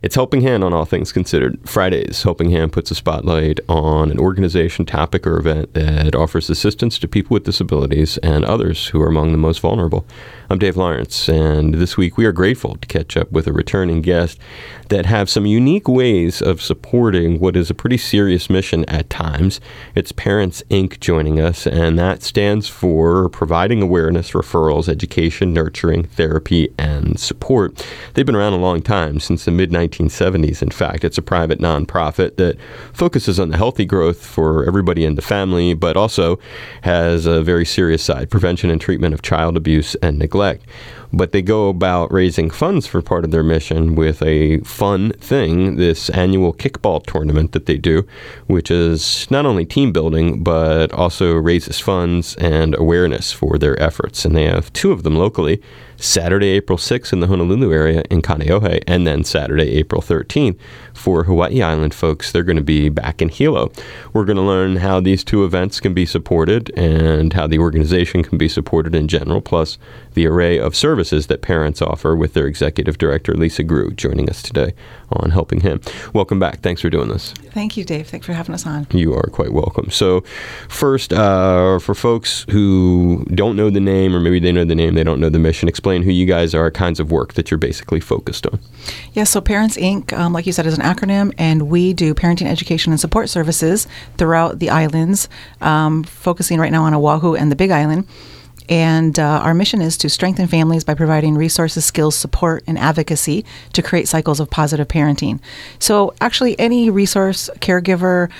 It's Helping Hand on All Things Considered. Fridays, Helping Hand puts a spotlight on an organization, topic, or event that offers assistance to people with disabilities and others who are among the most vulnerable. I'm Dave Lawrence, and this week we are grateful to catch up with a returning guest that have some unique ways of supporting what is a pretty serious mission at times. It's Parents, Inc. joining us, and that stands for Providing Awareness, Referrals, Education, Nurturing, Therapy, and Support. They've been around a long time, since the mid-1970s, in fact. It's a private nonprofit that focuses on the healthy growth for everybody in the family, but also has a very serious side, prevention and treatment of child abuse and neglect. But they go about raising funds for part of their mission with a fun thing, this annual kickball tournament that they do, which is not only team building, but also raises funds and awareness for their efforts. And they have two of them locally, Saturday, April 6th in the Honolulu area in Kaneohe, and then Saturday, April 13th for Hawaii Island folks. They're going to be back in Hilo. We're going to learn how these two events can be supported and how the organization can be supported in general, plus the array of services that parents offer with their executive director, Lisa Grew, joining us today on Helping Hand. Welcome back. Thanks for doing this. Thank you, Dave. Thanks for having us on. You are quite welcome. So first, for folks who don't know the name, or maybe they know the name, they don't know the mission, explain who you guys are, kinds of work that you're basically focused on. Yeah, so Parents, Inc., like you said, is an acronym, and we do parenting, education, and support services throughout the islands, focusing right now on Oahu and the Big Island. And our mission is to strengthen families by providing resources, skills, support, and advocacy to create cycles of positive parenting. So actually any resource, caregiver,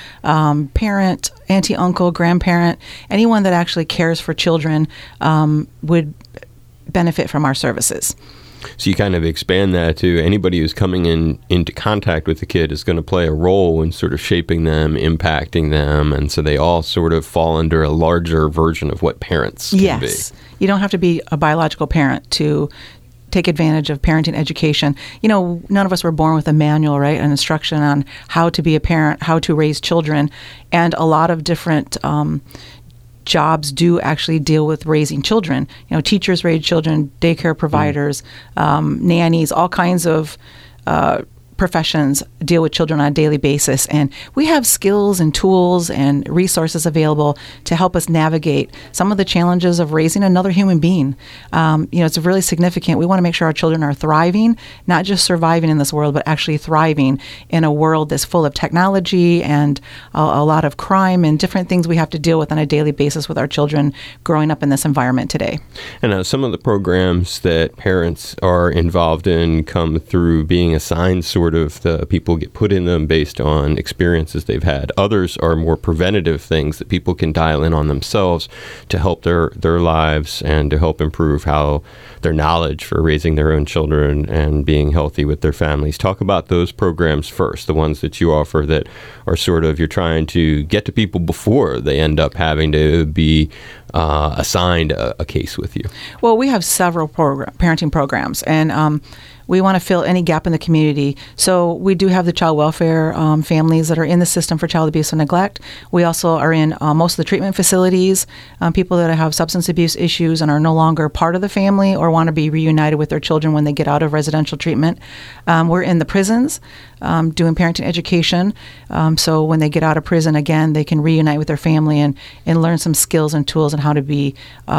parent, auntie, uncle, grandparent, anyone that actually cares for children would benefit from our services. So you kind of expand that to anybody who's coming into contact with the kid is going to play a role in sort of shaping them, impacting them, and so they all sort of fall under a larger version of what parents can be. Yes. You don't have to be a biological parent to take advantage of parenting education. You know, none of us were born with a manual, right? An instruction on how to be a parent, how to raise children, and a lot of different jobs do actually deal with raising children. You know, teachers raise children, daycare providers, nannies, all kinds of professions deal with children on a daily basis. And we have skills and tools and resources available to help us navigate some of the challenges of raising another human being. It's really significant. We want to make sure our children are thriving, not just surviving in this world, but actually thriving in a world that's full of technology and a lot of crime and different things we have to deal with on a daily basis with our children growing up in this environment today. And some of the programs that parents are involved in come through being assigned sort of the people get put in them based on experiences they've had. Others are more preventative things that people can dial in on themselves to help their lives and to help improve how their knowledge for raising their own children and being healthy with their families. Talk about those programs first, the ones that you offer that are sort of, you're trying to get to people before they end up having to be assigned a case with you. Well, we have several parenting programs, and we want to fill any gap in the community. So we do have the child welfare families that are in the system for child abuse and neglect. We also are in most of the treatment facilities, people that have substance abuse issues and are no longer part of the family or want to be reunited with their children when they get out of residential treatment. We're in the prisons doing parenting education. So when they get out of prison, again, they can reunite with their family and learn some skills and tools on how to be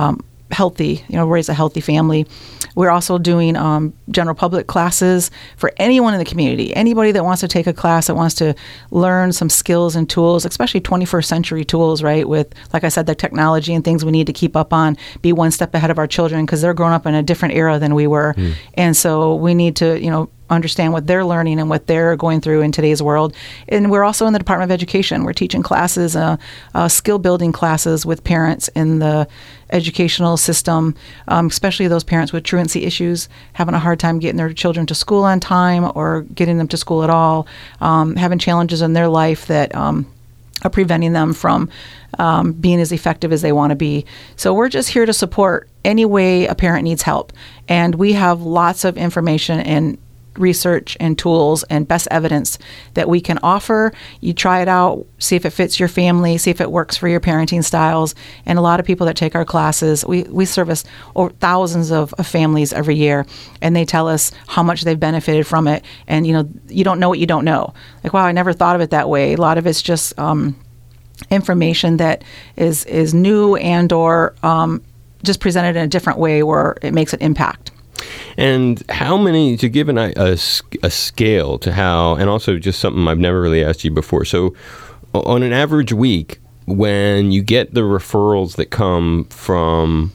healthy, raise a healthy family. We're also doing general public classes for anyone in the community, anybody that wants to take a class, that wants to learn some skills and tools, especially 21st century tools, right? With, like I said, the technology and things we need to keep up on, be one step ahead of our children because they're growing up in a different era than we were. And so we need to, understand what they're learning and what they're going through in today's world. And we're also in the Department of Education. We're teaching classes, skill building classes with parents in the educational system, especially those parents with truancy issues, having a hard time getting their children to school on time or getting them to school at all, having challenges in their life that are preventing them from being as effective as they want to be. So we're just here to support any way a parent needs help. And we have lots of information and research and tools and best evidence that we can offer. You try it out, see if it fits your family, see if it works for your parenting styles. And a lot of people that take our classes, we service over thousands of families every year, and they tell us how much they've benefited from it. And, you don't know what you don't know. Like, wow, I never thought of it that way. A lot of it's just information that is new and or just presented in a different way where it makes an impact. And how many, to give a scale to how, and also just something I've never really asked you before. So on an average week, when you get the referrals that come from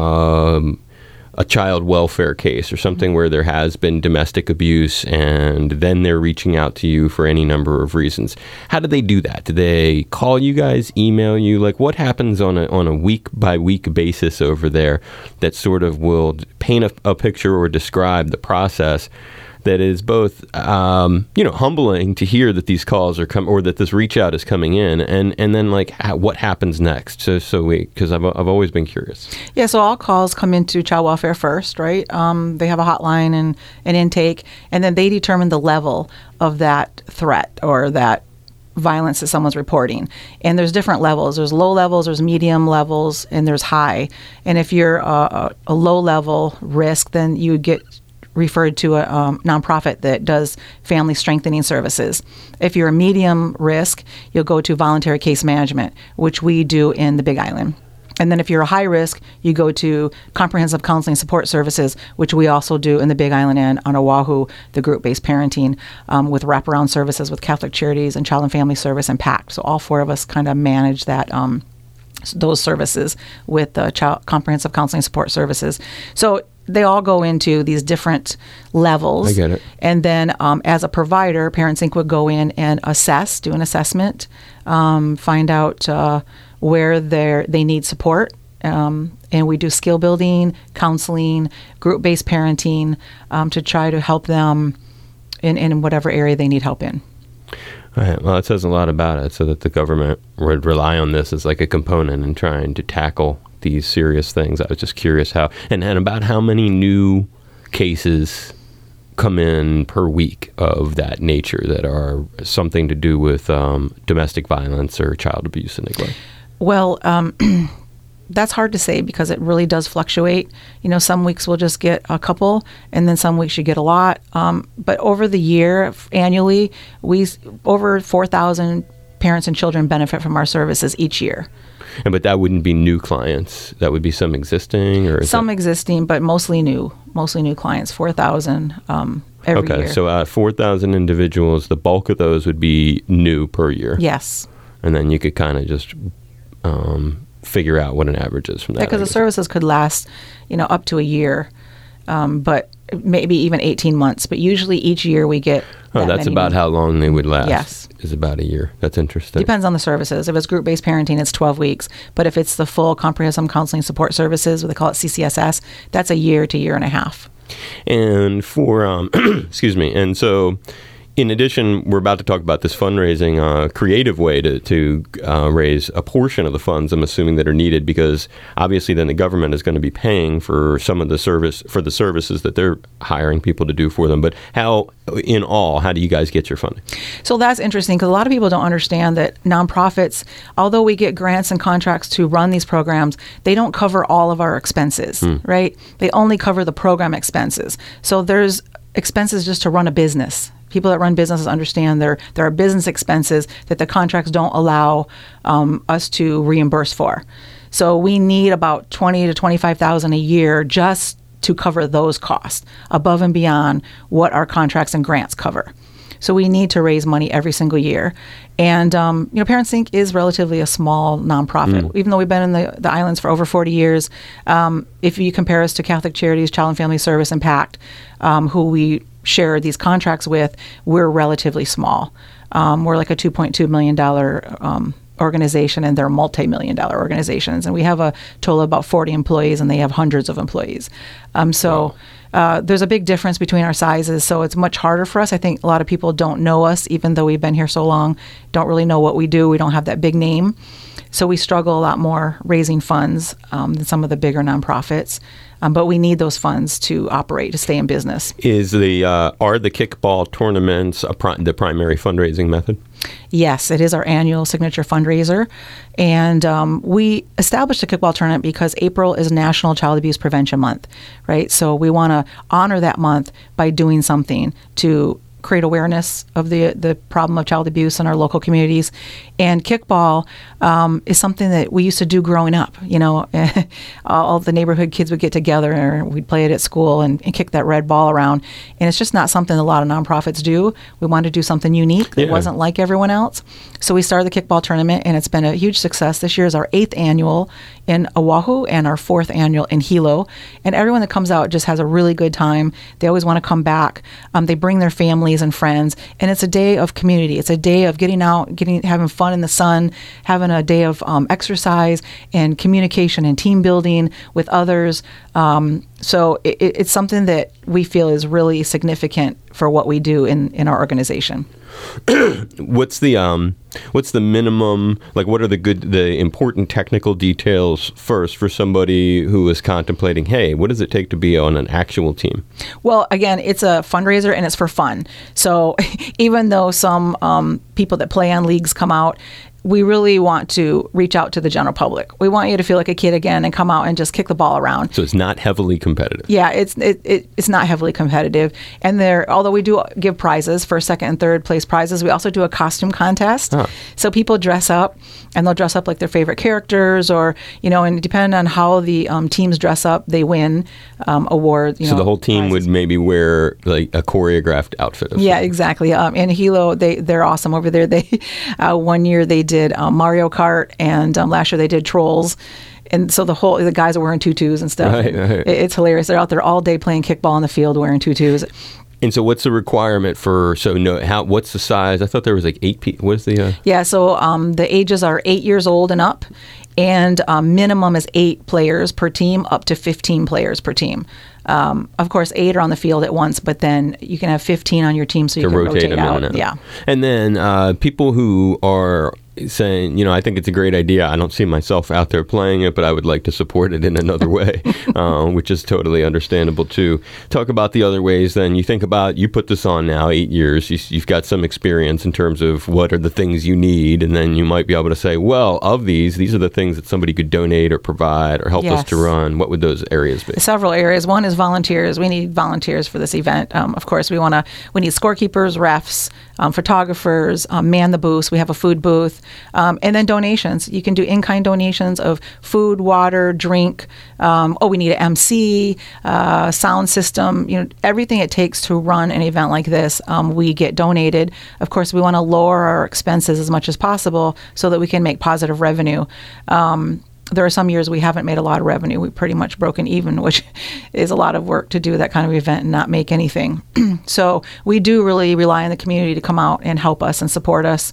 a child welfare case or something where there has been domestic abuse, and then they're reaching out to you for any number of reasons, how do they do that? Do they call you guys, email you? Like, what happens on a week by week basis over there that sort of will paint a picture or describe the process that is both, humbling to hear that these calls are or that this reach out is coming in, and then like what happens next? Because I've always been curious. Yeah, so all calls come into child welfare first, right? They have a hotline and an intake, and then they determine the level of that threat or that violence that someone's reporting. And there's different levels. There's low levels, there's medium levels, and there's high. And if you're a low level risk, then you would get referred to a nonprofit that does family strengthening services. If you're a medium risk, you'll go to voluntary case management, which we do in the Big Island. And then if you're a high risk, you go to comprehensive counseling support services, which we also do in the Big Island and on Oahu, the group-based parenting with wraparound services with Catholic Charities and Child and Family Service and PACT. So all four of us kind of manage that those services with the comprehensive counseling support services. So they all go into these different levels. I get it. And then as a provider, Parents Inc. would go in and do an assessment, find out where they need support. And we do skill building, counseling, group-based parenting to try to help them in whatever area they need help in. All right. Well, it says a lot about it, so that the government would rely on this as like a component in trying to tackle these serious things. I was just curious how, and about how many new cases come in per week of that nature that are something to do with domestic violence or child abuse and neglect. Well, that's hard to say because it really does fluctuate. Some weeks we'll just get a couple, and then some weeks you get a lot. But over the year, annually, over 4,000 parents and children benefit from our services each year. But that wouldn't be new clients. That would be some existing, or some existing, but mostly new clients. 4,000 every year. Okay, so 4,000 individuals. The bulk of those would be new per year. Yes. And then you could kind of just figure out what an average is from that. Because the services could last, up to a year, but maybe even 18 months. But usually each year we get. That's about how long they would last. Yes. Is about a year. That's interesting. Depends on the services. If it's group-based parenting, it's 12 weeks. But if it's the full comprehensive counseling support services, what they call it CCSS, that's a year to year and a half. And for, excuse me, and so in addition, we're about to talk about this fundraising creative way to raise a portion of the funds, I'm assuming, that are needed, because obviously then the government is going to be paying for some of the services that they're hiring people to do for them. But how do you guys get your funding? So that's interesting, because a lot of people don't understand that nonprofits, although we get grants and contracts to run these programs, they don't cover all of our expenses, right? They only cover the program expenses. So there's expenses just to run a business. People that run businesses understand there are business expenses that the contracts don't allow us to reimburse for. So we need about $20,000 to $25,000 a year just to cover those costs, above and beyond what our contracts and grants cover. So we need to raise money every single year. And, Parents Inc. is relatively a small nonprofit. Even though we've been in the islands for over 40 years, if you compare us to Catholic Charities, Child and Family Service, and PACT, who we share these contracts with, we're relatively small. We're like a $2.2 million organization, and they're multi-million-dollar organizations. And we have a total of about 40 employees, and they have hundreds of employees. There's a big difference between our sizes, so it's much harder for us. I think a lot of people don't know us, even though we've been here so long, don't really know what we do. We don't have that big name. So we struggle a lot more raising funds than some of the bigger nonprofits. but we need those funds to operate, to stay in business. Are the kickball tournaments the primary fundraising method? Yes, it is our annual signature fundraiser. And we established the kickball tournament because April is National Child Abuse Prevention Month, right? So we want to honor that month by doing something to create awareness of the problem of child abuse in our local communities. And kickball is something that we used to do growing up. You know, all the neighborhood kids would get together and we'd play it at school and kick that red ball around. And it's just not something a lot of nonprofits do. We wanted to do something unique that wasn't like everyone else. So we started the kickball tournament, and it's been a huge success. This year is our 8th annual in Oahu and our 4th annual in Hilo. And everyone that comes out just has a really good time. They always want to come back. They bring their families and friends, and it's a day of community. It's a day of getting out, having fun in the sun, having a day of exercise and communication and team building with others. So it's something that we feel is really significant for what we do in our organization. What's the minimum, like what are the important technical details first for somebody who is contemplating, hey, what does it take to be on an actual team? Well, again, it's a fundraiser and it's for fun. So even though some people that play on leagues come out, we really want to reach out to the general public. We want you to feel like a kid again and come out and just kick the ball around. So it's not heavily competitive. Yeah, it's not heavily competitive. And although we do give prizes for second and third place prizes, we also do a costume contest. Huh. So people dress up, and they'll dress up like their favorite characters, or and depending on how the teams dress up, they win awards. So the whole team prizes. Would maybe wear like a choreographed outfit. Yeah, exactly. In Hilo, they're awesome over there. They 1 year they did Mario Kart, and last year they did Trolls. And so the guys are wearing tutus and stuff. Right. It's hilarious. They're out there all day playing kickball in the field wearing tutus. And so what's the requirement what's the size? I thought there was like 8 people. What is the... Yeah, so the ages are 8 years old and up, and minimum is 8 players per team, up to 15 players per team. Of course, 8 are on the field at once, but then you can have 15 on your team so you can rotate them out. In and out. Yeah. And then people who are saying, I think it's a great idea. I don't see myself out there playing it, but I would like to support it in another way, which is totally understandable too. Talk about the other ways then. You think about, you put this on now, 8 years. You've got some experience in terms of what are the things you need, and then you might be able to say, well, of these are the things that somebody could donate or provide or help us to run. What would those areas be? Several areas. One is volunteers. We need volunteers for this event. Of course, we need scorekeepers, refs, photographers, man the booths. We have a food booth. And then donations. You can do in-kind donations of food, water, drink. We need an MC, sound system. Everything it takes to run an event like this, we get donated. Of course, we want to lower our expenses as much as possible so that we can make positive revenue. There are some years we haven't made a lot of revenue. We've pretty much broken even, which is a lot of work to do that kind of event and not make anything. So we do really rely on the community to come out and help us and support us.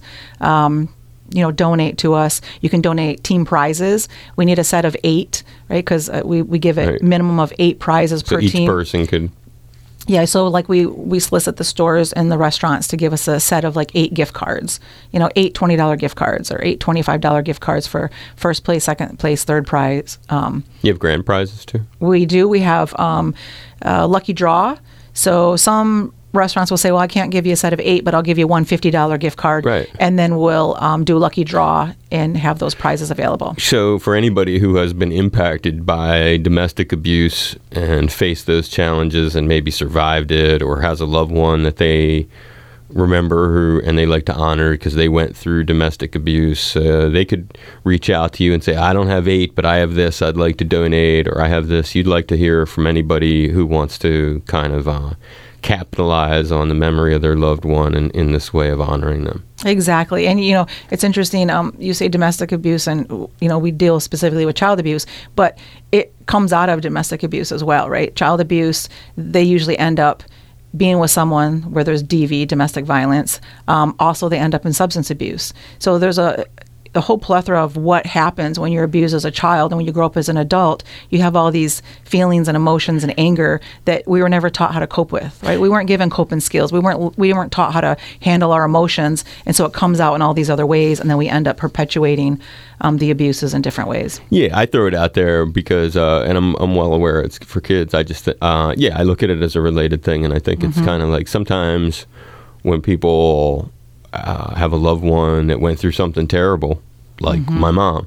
Donate to us. You can donate team prizes. We need a set of 8, right? Because we give a minimum of 8 prizes per team. So each person could... Yeah, so like we solicit the stores and the restaurants to give us a set of like 8 gift cards, 8 $20 gift cards or 8 $25 gift cards for first place, second place, third prize. You have grand prizes too? We do. We have lucky draw. So some restaurants will say, well, I can't give you a set of 8, but I'll give you one $50 gift card. Right. And then we'll do a lucky draw and have those prizes available. So for anybody who has been impacted by domestic abuse and faced those challenges and maybe survived it, or has a loved one that they remember and they like to honor because they went through domestic abuse, they could reach out to you and say, I don't have 8, but I have this I'd like to donate, or I have this. You'd like to hear from anybody who wants to kind of capitalize on the memory of their loved one in this way of honoring them. Exactly. And, it's interesting. You say domestic abuse, and, we deal specifically with child abuse, but it comes out of domestic abuse as well, right? Child abuse, they usually end up being with someone where there's DV, domestic violence. Also, they end up in substance abuse. So there's the whole plethora of what happens when you're abused as a child and when you grow up as an adult. You have all these feelings and emotions and anger that we were never taught how to cope with, right? We weren't given coping skills. We weren't taught how to handle our emotions, and so it comes out in all these other ways, and then we end up perpetuating the abuses in different ways. Yeah, I throw it out there because, and I'm well aware it's for kids. I just, I look at it as a related thing, and I think it's kind of like sometimes when people have a loved one that went through something terrible, like my mom,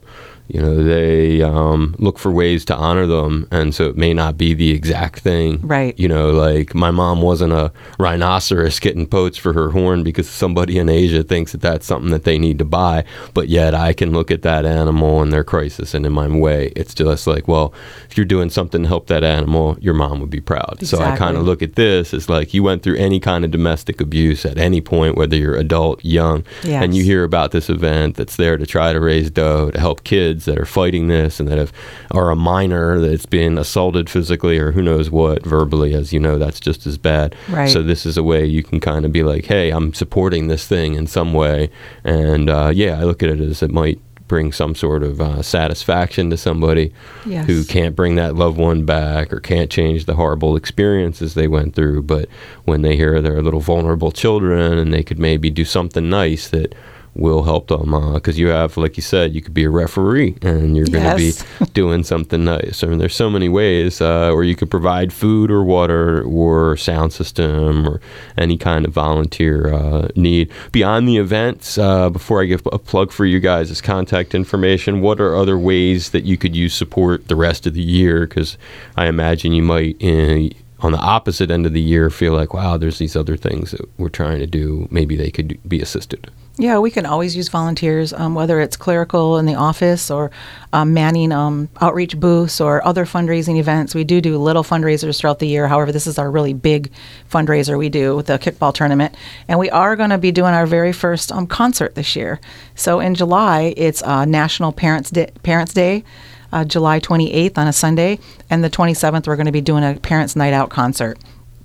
they look for ways to honor them, and so it may not be the exact thing. Right. Like my mom wasn't a rhinoceros getting poached for her horn because somebody in Asia thinks that that's something that they need to buy, but yet I can look at that animal and their crisis, and in my way, it's just like, well, if you're doing something to help that animal, your mom would be proud. Exactly. So I kind of look at this as like you went through any kind of domestic abuse at any point, whether you're adult, young, and you hear about this event that's there to try to raise dough to help kids that are fighting this and that are a minor that's been assaulted physically or who knows what verbally, as you know, that's just as bad. Right. So this is a way you can kind of be like, hey, I'm supporting this thing in some way, and I look at it as it might bring some sort of satisfaction to somebody who can't bring that loved one back or can't change the horrible experiences they went through, but when they hear their little vulnerable children and they could maybe do something nice that will help them, because you have, like you said, you could be a referee and you're going to be doing something nice. I mean, there's so many ways where you could provide food or water or sound system or any kind of volunteer need. Beyond the events, before I give a plug for you guys' contact information, what are other ways that you could use support the rest of the year? Because I imagine you might, on the opposite end of the year, feel like, wow, there's these other things that we're trying to do. Maybe they could be assisted. Yeah, we can always use volunteers, whether it's clerical in the office or manning outreach booths or other fundraising events. We do little fundraisers throughout the year. However, this is our really big fundraiser we do with the kickball tournament. And we are going to be doing our very first concert this year. So in July, it's National Parents Day, July 28th on a Sunday. And the 27th, we're going to be doing a Parents Night Out concert.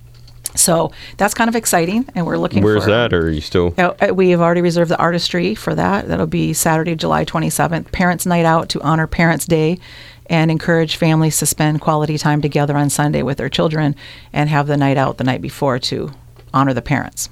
So that's kind of exciting, and we're looking Where's that, or are you still? We have already reserved the Artistry for that. That'll be Saturday, July 27th. Parents' Night Out to honor Parents' Day and encourage families to spend quality time together on Sunday with their children and have the night out the night before to honor the parents.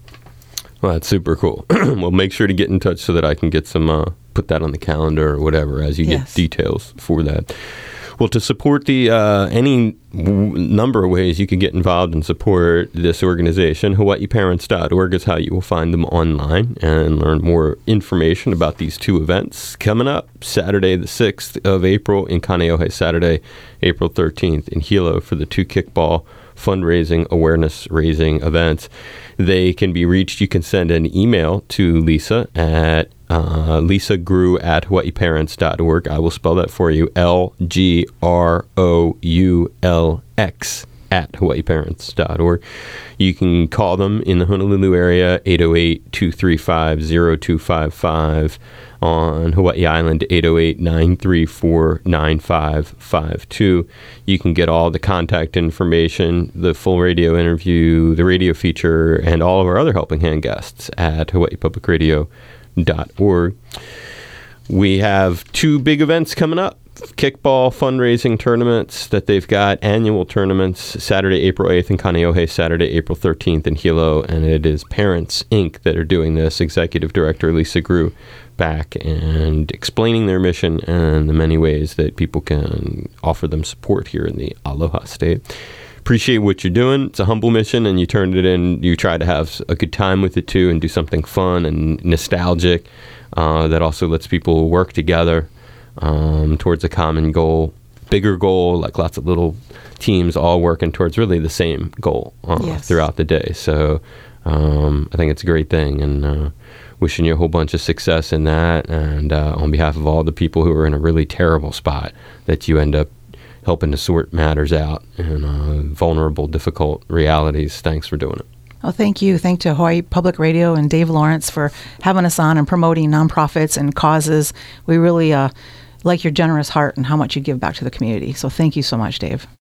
Well, that's super cool. Well, make sure to get in touch so that I can get some, put that on the calendar or whatever as you get details for that. Well, to support the any number of ways you can get involved and support this organization, hawaiiparents.org is how you will find them online and learn more information about these two events coming up. Saturday the 6th of April in Kaneohe, Saturday, April 13th in Hilo for the two kickball fundraising, awareness-raising events. They can be reached. You can send an email to Lisa at lisagru@hawaiiparents.org. I will spell that for you, LGROULX @hawaiiparents.org. You can call them in the Honolulu area, 808-235-0255. On Hawaii Island, 808-934-9552. You can get all the contact information, the full radio interview, the radio feature, and all of our other Helping Hand guests at hawaiipublicradio.org. We have two big events coming up. Kickball fundraising tournaments that they've got, annual tournaments, Saturday, April 8th in Kaneohe, Saturday, April 13th in Hilo, and it is Parents, Inc. that are doing this. Executive Director Lisa Grew back and explaining their mission and the many ways that people can offer them support here in the Aloha State. Appreciate what you're doing. It's a humble mission, and you turned it in. You try to have a good time with it, too, and do something fun and nostalgic that also lets people work together towards a common goal, bigger goal, like lots of little teams all working towards really the same goal throughout the day. So I think it's a great thing, and wishing you a whole bunch of success in that. And on behalf of all the people who are in a really terrible spot, that you end up helping to sort matters out and vulnerable, difficult realities. Thanks for doing it. Well, thank you. Thank to Hawaii Public Radio and Dave Lawrence for having us on and promoting nonprofits and causes. We really like your generous heart and how much you give back to the community. So thank you so much, Dave.